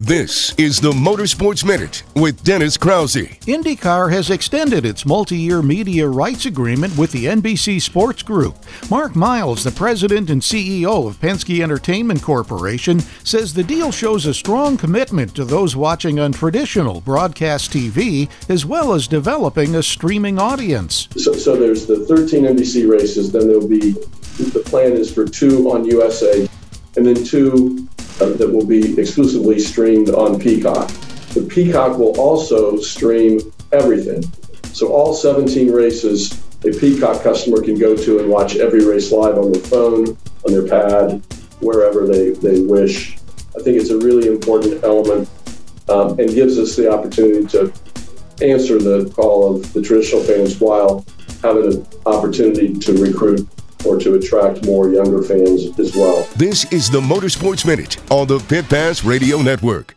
This is the Motorsports Minute with Dennis Krause. IndyCar has extended its multi-year media rights agreement with the NBC Sports Group. Mark Miles, the president and CEO of Penske Entertainment Corporation, says the deal shows a strong commitment to those watching on traditional broadcast TV, as well as developing a streaming audience. So there's the 13 NBC races, then there'll be, the plan is for 2 on USA, and then 2 that will be exclusively streamed on Peacock. The Peacock will also stream everything. So all 17 races, a Peacock customer can go to and watch every race live on their phone, on their pad, wherever they wish. I think it's a really important element and gives us the opportunity to answer the call of the traditional fans while having an opportunity to recruit or to attract more younger fans as well. This is the Motorsports Minute on the Pit Pass Radio Network.